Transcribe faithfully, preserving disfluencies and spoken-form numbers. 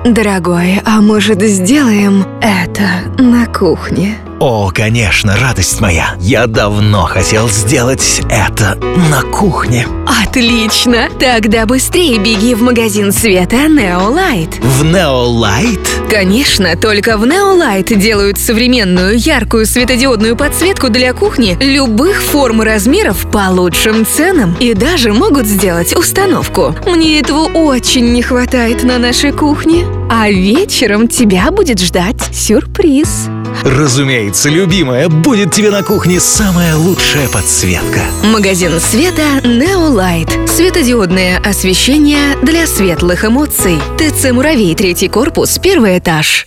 Дорогой, а может, сделаем это на кухне? О, конечно, радость моя. Я давно хотел сделать это на кухне. Отлично! Тогда быстрее беги в магазин света Neolight. В Neolight? Конечно, только в Neolight делают современную яркую светодиодную подсветку для кухни любых форм и размеров по лучшим ценам. И даже могут сделать установку. Мне этого очень не хватает на нашей кухне. А вечером тебя будет ждать сюрприз. Разумеется, любимая, будет тебе на кухне самая лучшая подсветка. Магазин света Neolight. Светодиодное освещение для светлых эмоций. ТЦ «Муравей», третий корпус, первый этаж.